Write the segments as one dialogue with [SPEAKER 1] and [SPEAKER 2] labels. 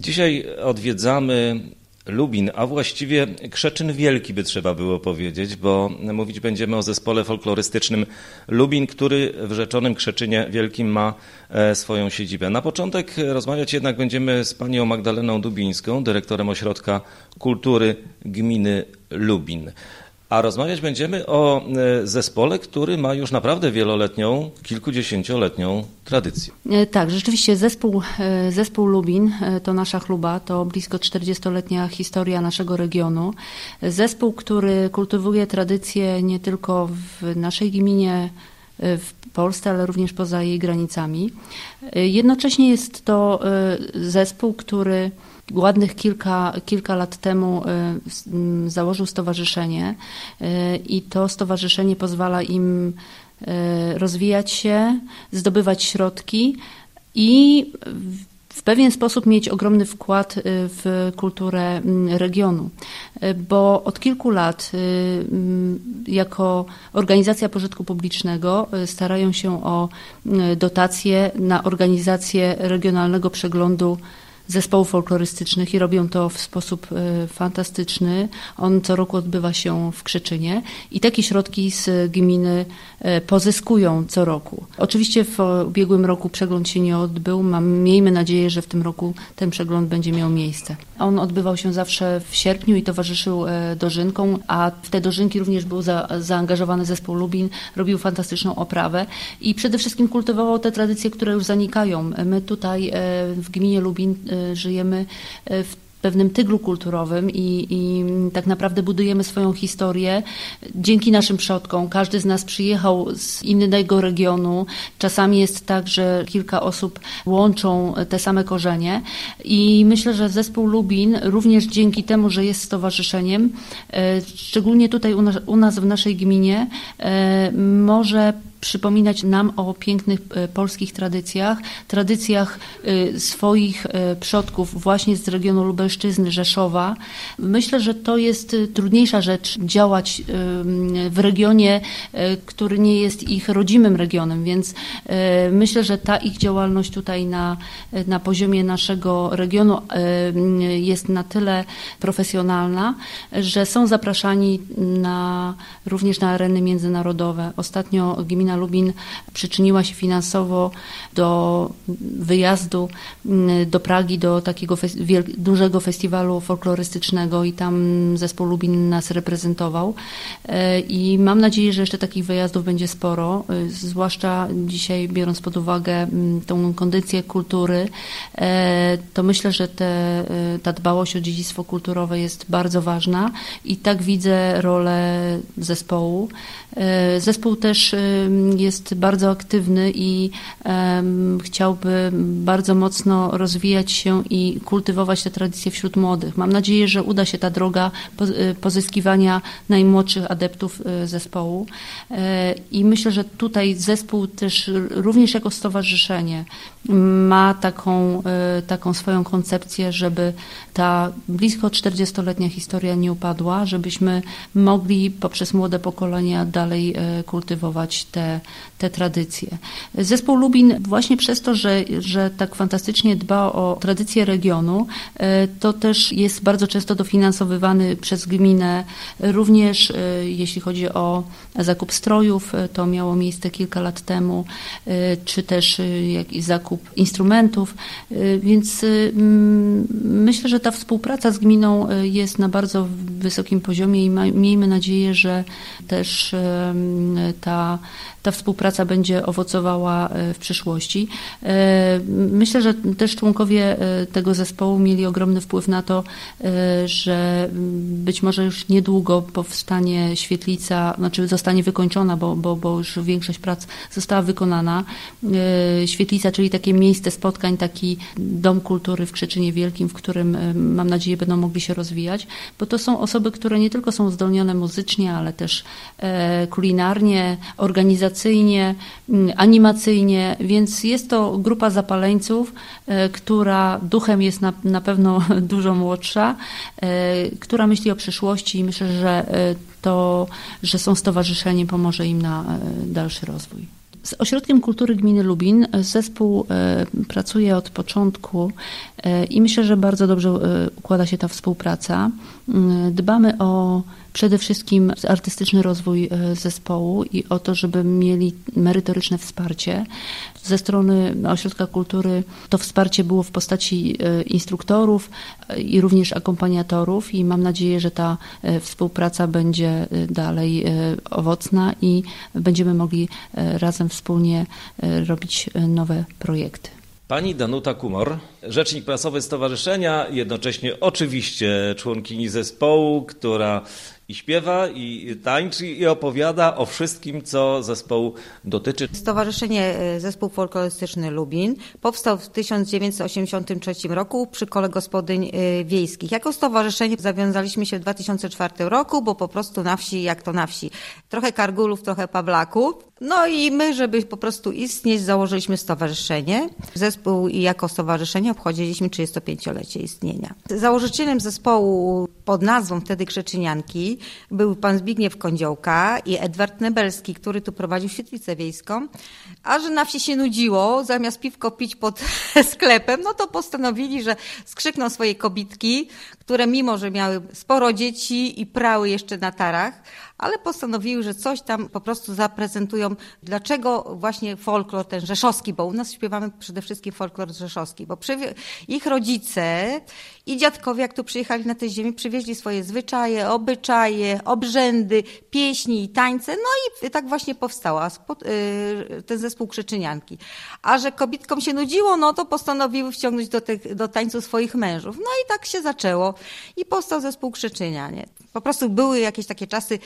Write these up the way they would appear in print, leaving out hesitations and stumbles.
[SPEAKER 1] Dzisiaj odwiedzamy Lubin, a właściwie Krzeczyn Wielki by trzeba było powiedzieć, bo mówić będziemy o zespole folklorystycznym Lubin, który w rzeczonym Krzeczynie Wielkim ma swoją siedzibę. Na początek rozmawiać jednak będziemy z panią Magdaleną Dubińską, dyrektorem Ośrodka Kultury Gminy Lubin. A rozmawiać będziemy o zespole, który ma już naprawdę wieloletnią, kilkudziesięcioletnią tradycję.
[SPEAKER 2] Tak, rzeczywiście zespół Lubin to nasza chluba, to blisko 40-letnia historia naszego regionu. Zespół, który kultywuje tradycję nie tylko w naszej gminie, w Polsce, ale również poza jej granicami. Jednocześnie jest to zespół, który ładnych kilka lat temu założył stowarzyszenie i to stowarzyszenie pozwala im rozwijać się, zdobywać środki i w pewien sposób mieć ogromny wkład w kulturę regionu, bo od kilku lat jako organizacja pożytku publicznego starają się o dotacje na organizację regionalnego przeglądu zespołów folklorystycznych i robią to w sposób fantastyczny. On co roku odbywa się w Krzeczynie i takie środki z gminy pozyskują co roku. Oczywiście w ubiegłym roku przegląd się nie odbył. Miejmy nadzieję, że w tym roku ten przegląd będzie miał miejsce. On odbywał się zawsze w sierpniu i towarzyszył dożynkom, a w te dożynki również był zaangażowany zespół Lubin, robił fantastyczną oprawę i przede wszystkim kultywował te tradycje, które już zanikają. My tutaj w gminie Lubin żyjemy w pewnym tyglu kulturowym i tak naprawdę budujemy swoją historię dzięki naszym przodkom. Każdy z nas przyjechał z innego regionu. Czasami jest tak, że kilka osób łączą te same korzenie i myślę, że zespół Lubin również dzięki temu, że jest stowarzyszeniem, szczególnie tutaj u nas w naszej gminie, może przypominać nam o pięknych polskich tradycjach swoich przodków właśnie z regionu Lubelszczyzny, Rzeszowa. Myślę, że to jest trudniejsza rzecz działać w regionie, który nie jest ich rodzimym regionem, więc myślę, że ta ich działalność tutaj na poziomie naszego regionu jest na tyle profesjonalna, że są zapraszani również na areny międzynarodowe. Ostatnio gmina Lubin przyczyniła się finansowo do wyjazdu do Pragi, do takiego dużego festiwalu folklorystycznego i tam zespół Lubin nas reprezentował i mam nadzieję, że jeszcze takich wyjazdów będzie sporo, zwłaszcza dzisiaj biorąc pod uwagę tą kondycję kultury, to myślę, że ta dbałość o dziedzictwo kulturowe jest bardzo ważna i tak widzę rolę zespołu. Zespół też jest bardzo aktywny i chciałby bardzo mocno rozwijać się i kultywować te tradycje wśród młodych. Mam nadzieję, że uda się ta droga pozyskiwania najmłodszych adeptów zespołu i myślę, że tutaj zespół też również jako stowarzyszenie ma taką swoją koncepcję, żeby ta blisko 40-letnia historia nie upadła, żebyśmy mogli poprzez młode pokolenia dalej kultywować te tradycje. Zespół Lubin właśnie przez to, że tak fantastycznie dba o tradycje regionu, to też jest bardzo często dofinansowywany przez gminę. Również jeśli chodzi o zakup strojów, to miało miejsce kilka lat temu, czy też zakup instrumentów, więc myślę, że ta współpraca z gminą jest na bardzo wysokim poziomie i miejmy nadzieję, że też ta współpraca będzie owocowała w przyszłości. Myślę, że też członkowie tego zespołu mieli ogromny wpływ na to, że być może już niedługo powstanie świetlica, znaczy zostanie wykończona, bo już większość prac została wykonana. Świetlica, czyli takie miejsce spotkań, taki dom kultury w Krzeczynie Wielkim, w którym mam nadzieję będą mogli się rozwijać, bo to są osoby, które nie tylko są uzdolnione muzycznie, ale też kulinarnie, organizacyjnie, animacyjnie, więc jest to grupa zapaleńców, która duchem jest na pewno dużo młodsza, która myśli o przyszłości i myślę, że to, że są stowarzyszeniem, pomoże im na dalszy rozwój. Z Ośrodkiem Kultury Gminy Lubin zespół pracuje od początku i myślę, że bardzo dobrze układa się ta współpraca. Dbamy o przede wszystkim artystyczny rozwój zespołu i o to, żeby mieli merytoryczne wsparcie. Ze strony Ośrodka Kultury to wsparcie było w postaci instruktorów i również akompaniatorów i mam nadzieję, że ta współpraca będzie dalej owocna i będziemy mogli razem wspólnie robić nowe projekty.
[SPEAKER 1] Pani Danuta Kumor, rzecznik prasowy stowarzyszenia, jednocześnie oczywiście członkini zespołu, która i śpiewa, i tańczy, i opowiada o wszystkim, co zespołu dotyczy.
[SPEAKER 3] Stowarzyszenie Zespół Folklorystyczny Lubin powstał w 1983 roku przy Kole Gospodyń Wiejskich. Jako stowarzyszenie zawiązaliśmy się w 2004 roku, bo po prostu na wsi, jak to na wsi, trochę kargulów, trochę pawlaków. No i my, żeby po prostu istnieć, założyliśmy stowarzyszenie. Zespół i jako stowarzyszenie obchodziliśmy 35-lecie istnienia. Założycielem zespołu pod nazwą wtedy Krzeczynianki był pan Zbigniew Kądziołka i Edward Nebelski, który tu prowadził świetlicę wiejską. A że na wsi się nudziło, zamiast piwko pić pod sklepem, no to postanowili, że skrzykną swoje kobitki, które mimo, że miały sporo dzieci i prały jeszcze na tarach, ale postanowiły, że coś tam po prostu zaprezentują. Dlaczego właśnie folklor ten rzeszowski, bo u nas śpiewamy przede wszystkim folklor rzeszowski, bo ich rodzice i dziadkowie, jak tu przyjechali na tę ziemię, przywieźli swoje zwyczaje, obyczaje, obrzędy, pieśni i tańce, no i tak właśnie powstała ten zespół Krzeczynianki. A że kobitkom się nudziło, no to postanowiły wciągnąć do tańcu swoich mężów. No i tak się zaczęło i powstał zespół Krzeczynianie. Po prostu były jakieś takie czasy,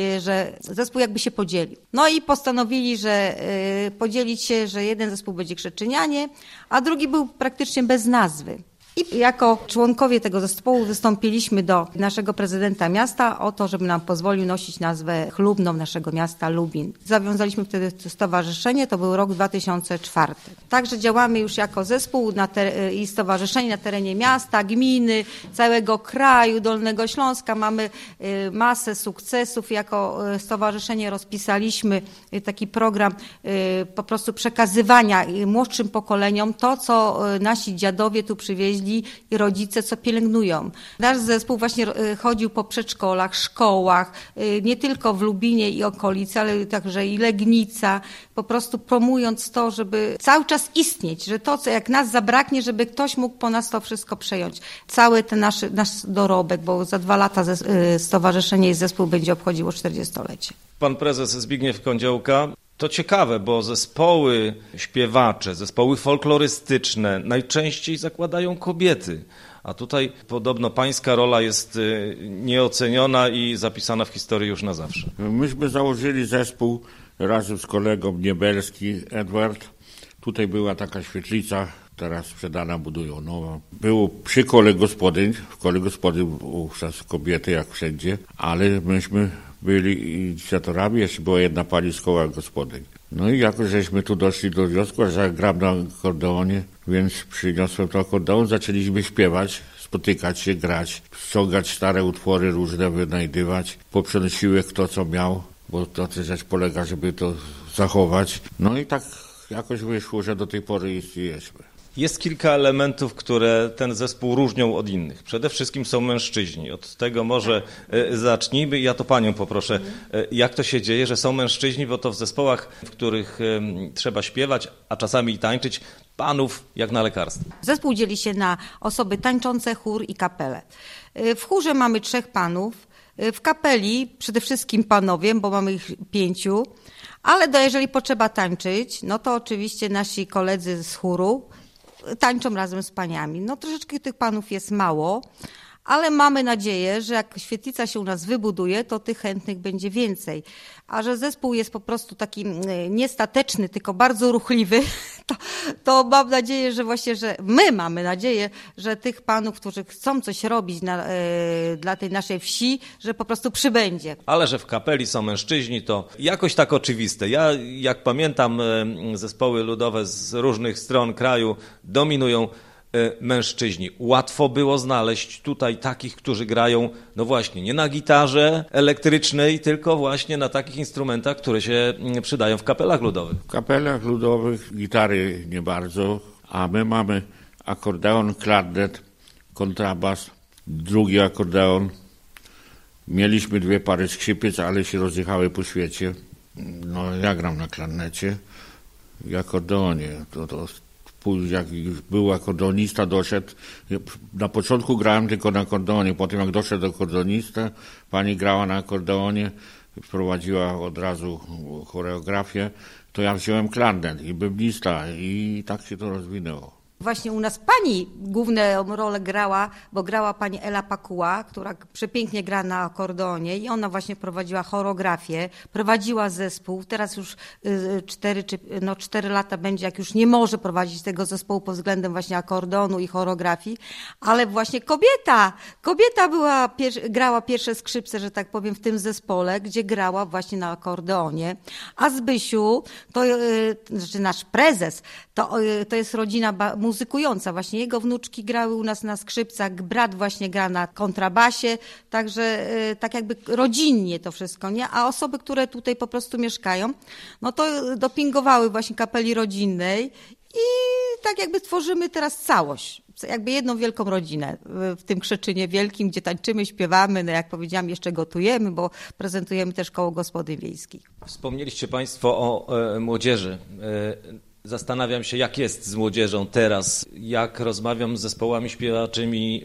[SPEAKER 3] że zespół jakby się podzielił. No i postanowili, że podzielić się, że jeden zespół będzie Krzeczynianie, a drugi był praktycznie bez nazwy. I jako członkowie tego zespołu wystąpiliśmy do naszego prezydenta miasta o to, żeby nam pozwolił nosić nazwę chlubną naszego miasta Lubin. Zawiązaliśmy wtedy stowarzyszenie, to był rok 2004. Także działamy już jako zespół i stowarzyszenie na terenie miasta, gminy, całego kraju, Dolnego Śląska. Mamy masę sukcesów. Jako stowarzyszenie rozpisaliśmy taki program po prostu przekazywania młodszym pokoleniom to, co nasi dziadowie tu przywieźli i rodzice, co pielęgnują. Nasz zespół właśnie chodził po przedszkolach, szkołach, nie tylko w Lubinie i okolicy, ale także i Legnica, po prostu promując to, żeby cały czas istnieć, że to, co jak nas zabraknie, żeby ktoś mógł po nas to wszystko przejąć. Cały ten nasz dorobek, bo za 2 lata stowarzyszenie i zespół będzie obchodziło 40-lecie.
[SPEAKER 1] Pan prezes Zbigniew Kądziołka. To ciekawe, bo zespoły śpiewacze, zespoły folklorystyczne najczęściej zakładają kobiety, a tutaj podobno pańska rola jest nieoceniona i zapisana w historii już na zawsze.
[SPEAKER 4] Myśmy założyli zespół razem z kolegą Niebelski, Edward. Tutaj była taka świetlica, teraz sprzedana, budują nową. Było przy Kole Gospodyń, w Kole Gospodyń wówczas kobiety jak wszędzie, ale myśmy byli inicjatorami, jeszcze była jedna pani z Koła Gospodyń. No i jakoś żeśmy tu doszli do wniosku, że gram na akordeonie, więc przyniosłem to akordeon, zaczęliśmy śpiewać, spotykać się, grać, ściągać stare utwory różne, wynajdywać. Poprzynosiły kto co miał, bo to też rzecz polega, żeby to zachować. No i tak jakoś wyszło, że do tej pory istniejemy.
[SPEAKER 1] Jest kilka elementów, które ten zespół różnią od innych. Przede wszystkim są mężczyźni. Od tego może zacznijmy. Ja to panią poproszę. Jak to się dzieje, że są mężczyźni, bo to w zespołach, w których trzeba śpiewać, a czasami i tańczyć, panów jak na lekarstwo.
[SPEAKER 3] Zespół dzieli się na osoby tańczące, chór i kapelę. W chórze mamy 3 panów. W kapeli przede wszystkim panowie, bo mamy ich 5. Ale jeżeli potrzeba tańczyć, no to oczywiście nasi koledzy z chóru tańczą razem z paniami. No troszeczkę tych panów jest mało, ale mamy nadzieję, że jak świetlica się u nas wybuduje, to tych chętnych będzie więcej. A że zespół jest po prostu taki niestateczny, tylko bardzo ruchliwy, to mam nadzieję, że właśnie, że my mamy nadzieję, że tych panów, którzy chcą coś robić dla tej naszej wsi, że po prostu przybędzie.
[SPEAKER 1] Ale że w kapeli są mężczyźni, to jakoś tak oczywiste. Ja, jak pamiętam, zespoły ludowe z różnych stron kraju dominują mężczyźni. Łatwo było znaleźć tutaj takich, którzy grają, no właśnie, nie na gitarze elektrycznej, tylko właśnie na takich instrumentach, które się przydają w kapelach ludowych.
[SPEAKER 4] W kapelach ludowych gitary nie bardzo, a my mamy akordeon, klarnet, kontrabas, drugi akordeon. Mieliśmy 2 pary skrzypiec, ale się rozjechały po świecie. No ja gram na klarnecie i akordeonie. Później jak był akordeonista, doszedł. Na początku grałem tylko na akordeonie, potem jak doszedł akordeonista, pani grała na akordeonie, wprowadziła od razu choreografię, to ja wziąłem klarnet i bębnista i tak się to rozwinęło.
[SPEAKER 3] Właśnie u nas pani główną rolę grała, bo grała pani Ela Pakuła, która przepięknie gra na akordeonie i ona właśnie prowadziła choreografię, prowadziła zespół. Teraz już 4 lata będzie, jak już nie może prowadzić tego zespołu pod względem właśnie akordeonu i choreografii, ale właśnie kobieta grała pierwsze skrzypce, że tak powiem, w tym zespole, gdzie grała właśnie na akordeonie. A Zbysiu, to znaczy nasz prezes, to jest rodzina muzykująca. Właśnie jego wnuczki grały u nas na skrzypcach, brat właśnie gra na kontrabasie, także tak jakby rodzinnie to wszystko, nie? A osoby, które tutaj po prostu mieszkają, no to dopingowały właśnie kapeli rodzinnej i tak jakby tworzymy teraz całość. Jakby jedną wielką rodzinę w tym Krzeczynie Wielkim, gdzie tańczymy, śpiewamy, no jak powiedziałam, jeszcze gotujemy, bo prezentujemy też koło gospodyń wiejskich.
[SPEAKER 1] Wspomnieliście Państwo o młodzieży. Zastanawiam się, jak jest z młodzieżą teraz, jak rozmawiam z zespołami śpiewaczymi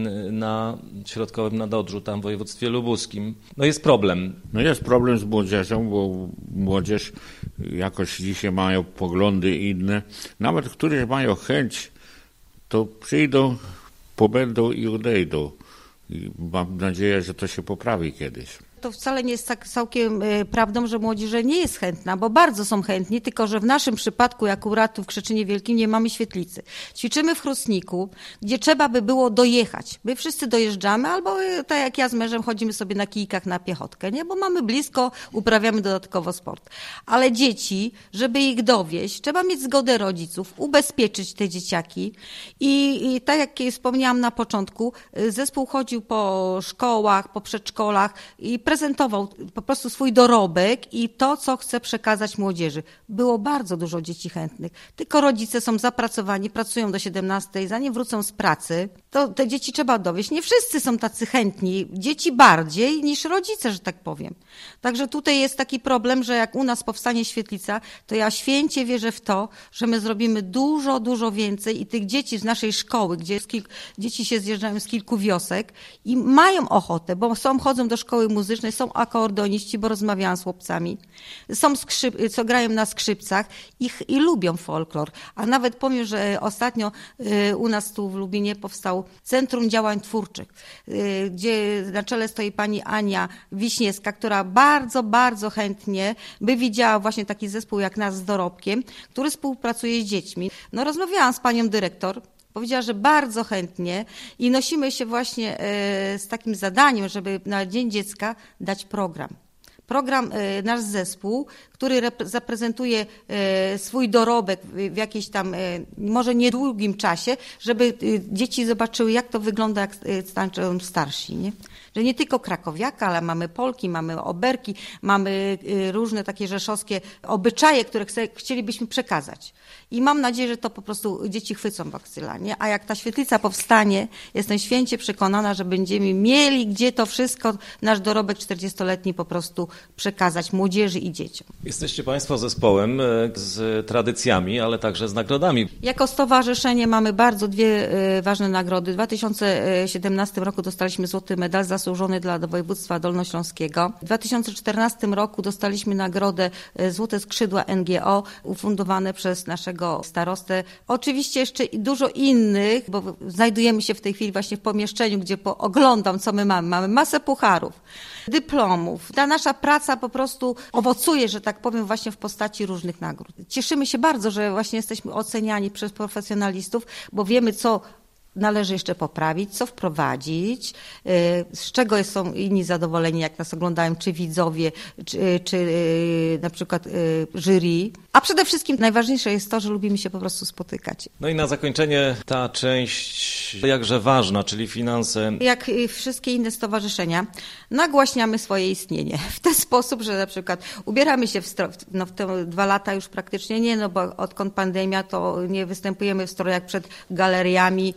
[SPEAKER 1] na Środkowym Nadodrzu, tam w województwie lubuskim. No jest problem.
[SPEAKER 4] No jest problem z młodzieżą, bo młodzież jakoś dzisiaj mają poglądy inne. Nawet którzy mają chęć, to przyjdą, pobędą i odejdą. I mam nadzieję, że to się poprawi kiedyś.
[SPEAKER 3] To wcale nie jest tak całkiem prawdą, że młodzież nie jest chętna, bo bardzo są chętni, tylko że w naszym przypadku, jak akurat tu w Krzeczynie Wielkim, nie mamy świetlicy. Ćwiczymy w Chrustniku, gdzie trzeba by było dojechać. My wszyscy dojeżdżamy, albo tak jak ja z mężem chodzimy sobie na kijkach na piechotkę, nie? Bo mamy blisko, uprawiamy dodatkowo sport. Ale dzieci, żeby ich dowieść, trzeba mieć zgodę rodziców, ubezpieczyć te dzieciaki i tak jak wspomniałam na początku, zespół chodził po szkołach, po przedszkolach i prezentował po prostu swój dorobek i to, co chce przekazać młodzieży. Było bardzo dużo dzieci chętnych, tylko rodzice są zapracowani, pracują do 17, zanim wrócą z pracy, to te dzieci trzeba dowieść. Nie wszyscy są tacy chętni, dzieci bardziej niż rodzice, że tak powiem. Także tutaj jest taki problem, że jak u nas powstanie świetlica, to ja święcie wierzę w to, że my zrobimy dużo, dużo więcej i tych dzieci z naszej szkoły, gdzie dzieci się zjeżdżają z kilku wiosek i mają ochotę, bo chodzą do szkoły muzycznej, są akordeoniści, bo rozmawiałam z chłopcami, są co grają na skrzypcach i lubią folklor. A nawet powiem, że ostatnio u nas tu w Lubinie powstał Centrum Działań Twórczych, gdzie na czele stoi pani Ania Wiśniewska, która bardzo, bardzo chętnie by widziała właśnie taki zespół jak nas z dorobkiem, który współpracuje z dziećmi. No rozmawiałam z panią dyrektor, powiedziała, że bardzo chętnie i nosimy się właśnie z takim zadaniem, żeby na Dzień Dziecka dać program. Nasz zespół, który zaprezentuje swój dorobek w jakiejś tam, może niedługim czasie, żeby dzieci zobaczyły, jak to wygląda, jak tańczą starsi, nie? Że nie tylko krakowiaka, ale mamy Polki, mamy oberki, mamy różne takie rzeszowskie obyczaje, które chcielibyśmy przekazać. I mam nadzieję, że to po prostu dzieci chwycą bakcyla, nie? A jak ta świetlica powstanie, jestem święcie przekonana, że będziemy mieli gdzie to wszystko, nasz dorobek 40-letni po prostu przekazać młodzieży i dzieciom.
[SPEAKER 1] Jesteście Państwo zespołem z tradycjami, ale także z nagrodami.
[SPEAKER 3] Jako stowarzyszenie mamy bardzo 2 ważne nagrody. W 2017 roku dostaliśmy złoty medal zasłużony dla województwa dolnośląskiego. W 2014 roku dostaliśmy nagrodę Złote Skrzydła NGO ufundowane przez naszego starostę. Oczywiście jeszcze dużo innych, bo znajdujemy się w tej chwili właśnie w pomieszczeniu, gdzie oglądam, co my mamy. Mamy masę pucharów, dyplomów. Ta nasza praca po prostu owocuje, że tak powiem, właśnie w postaci różnych nagród. Cieszymy się bardzo, że właśnie jesteśmy oceniani przez profesjonalistów, bo wiemy, co należy jeszcze poprawić, co wprowadzić, z czego są inni zadowoleni, jak nas oglądają, czy widzowie, czy na przykład jury. A przede wszystkim najważniejsze jest to, że lubimy się po prostu spotykać.
[SPEAKER 1] No i na zakończenie ta część jakże ważna, czyli finanse.
[SPEAKER 3] Jak wszystkie inne stowarzyszenia, nagłaśniamy swoje istnienie w ten sposób, że na przykład ubieramy się w te 2 lata już praktycznie nie, no bo odkąd pandemia, to nie występujemy w strojach przed galeriami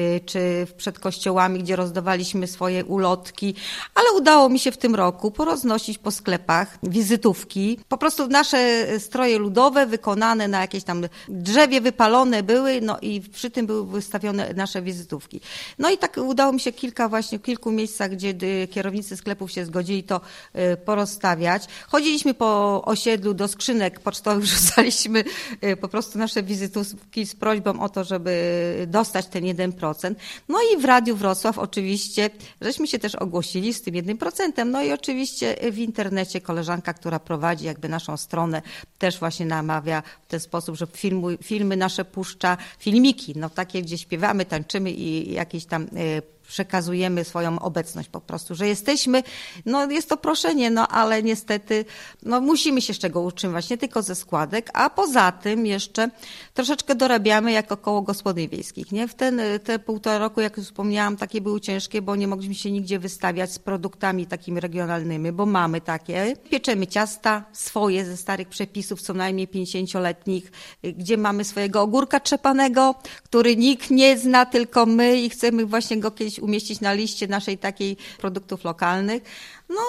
[SPEAKER 3] czy przed kościołami, gdzie rozdawaliśmy swoje ulotki, ale udało mi się w tym roku poroznosić po sklepach wizytówki. Po prostu nasze stroje ludowe wykonane na jakieś tam drzewie wypalone były, no i przy tym były wystawione nasze wizytówki. No i tak udało mi się w kilku miejscach, gdzie kierownicy sklepów się zgodzili to porozstawiać. Chodziliśmy po osiedlu do skrzynek pocztowych, rzucaliśmy po prostu nasze wizytówki z prośbą o to, żeby dostać ten 1%. No i w Radiu Wrocław oczywiście, żeśmy się też ogłosili z tym 1%. No i oczywiście w internecie koleżanka, która prowadzi jakby naszą stronę, też właśnie namawia w ten sposób, że filmy nasze puszcza, filmiki, no takie, gdzie śpiewamy, tańczymy i jakieś tam przekazujemy swoją obecność po prostu, że jesteśmy, no jest to proszenie, no ale niestety no musimy się z czego utrzymywać, nie tylko ze składek, a poza tym jeszcze troszeczkę dorabiamy jako koło gospodyń wiejskich, nie? Te 1,5 roku, jak już wspomniałam, takie były ciężkie, bo nie mogliśmy się nigdzie wystawiać z produktami takimi regionalnymi, bo mamy takie. Pieczemy ciasta swoje ze starych przepisów, co najmniej 50-letnich, gdzie mamy swojego ogórka trzepanego, który nikt nie zna, tylko my i chcemy właśnie go kiedyś umieścić na liście naszej takiej produktów lokalnych. No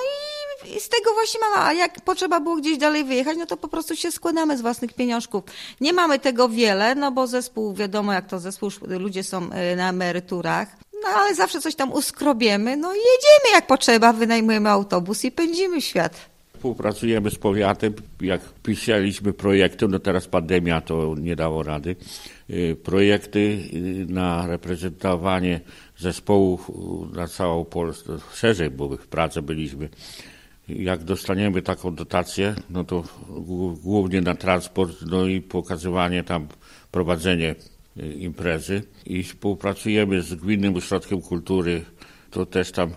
[SPEAKER 3] i z tego właśnie mamy, a jak potrzeba było gdzieś dalej wyjechać, no to po prostu się składamy z własnych pieniążków. Nie mamy tego wiele, no bo zespół, wiadomo jak to zespół, ludzie są na emeryturach, no ale zawsze coś tam uskrobiemy, no i jedziemy jak potrzeba, wynajmujemy autobus i pędzimy w świat.
[SPEAKER 4] Współpracujemy z powiatem, jak pisaliśmy projekty, no teraz pandemia to nie dało rady, projekty na reprezentowanie zespołów na całą Polskę, szerzej, bo w Pradze byliśmy. Jak dostaniemy taką dotację, no to głównie na transport, no i pokazywanie tam, prowadzenie imprezy. I współpracujemy z Gminnym Ośrodkiem Kultury, to też tam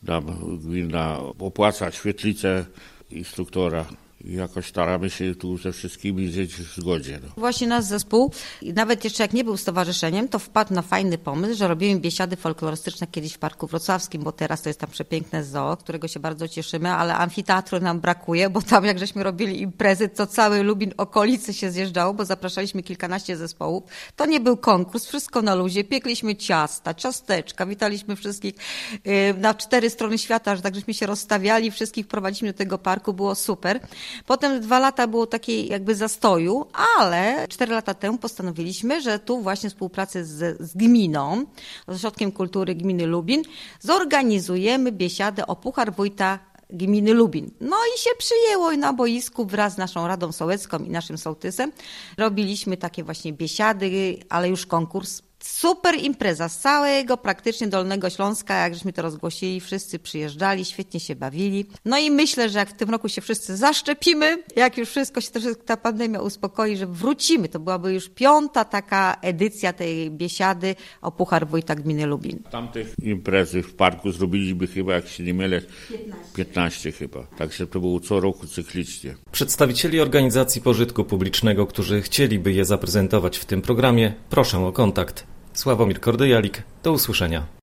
[SPEAKER 4] gmina opłaca świetlicę instruktora. I jakoś staramy się tu ze wszystkimi żyć w zgodzie. No.
[SPEAKER 3] Właśnie nasz zespół, nawet jeszcze jak nie był stowarzyszeniem, to wpadł na fajny pomysł, że robimy biesiady folklorystyczne kiedyś w Parku Wrocławskim, bo teraz to jest tam przepiękne zoo, którego się bardzo cieszymy, ale amfiteatru nam brakuje, bo tam jak żeśmy robili imprezy, to cały Lubin okolicy się zjeżdżało, bo zapraszaliśmy kilkanaście zespołów. To nie był konkurs, wszystko na luzie, piekliśmy ciasta, ciasteczka, witaliśmy wszystkich na 4 strony świata, że tak żeśmy się rozstawiali, wszystkich prowadziliśmy do tego parku, było super. Potem 2 lata było takiej jakby zastoju, ale 4 lata temu postanowiliśmy, że tu właśnie współpracy z gminą, z Ośrodkiem Kultury Gminy Lubin, zorganizujemy biesiadę o Puchar Wójta Gminy Lubin. No i się przyjęło i na boisku wraz z naszą Radą Sołecką i naszym sołtysem robiliśmy takie właśnie biesiady, ale już konkurs. Super impreza z całego praktycznie Dolnego Śląska, jak żeśmy to rozgłosili, wszyscy przyjeżdżali, świetnie się bawili. No i myślę, że jak w tym roku się wszyscy zaszczepimy, jak już wszystko się troszeczkę ta pandemia uspokoi, że wrócimy. To byłaby już 5. taka edycja tej biesiady o Puchar Wójta Gminy Lubin.
[SPEAKER 4] Tamtych imprezy w parku zrobiliśmy chyba, jak się nie mylę, 15 chyba. Także to było co roku cyklicznie.
[SPEAKER 1] Przedstawicieli organizacji pożytku publicznego, którzy chcieliby je zaprezentować w tym programie, proszę o kontakt. Sławomir Kordyjalik, do usłyszenia.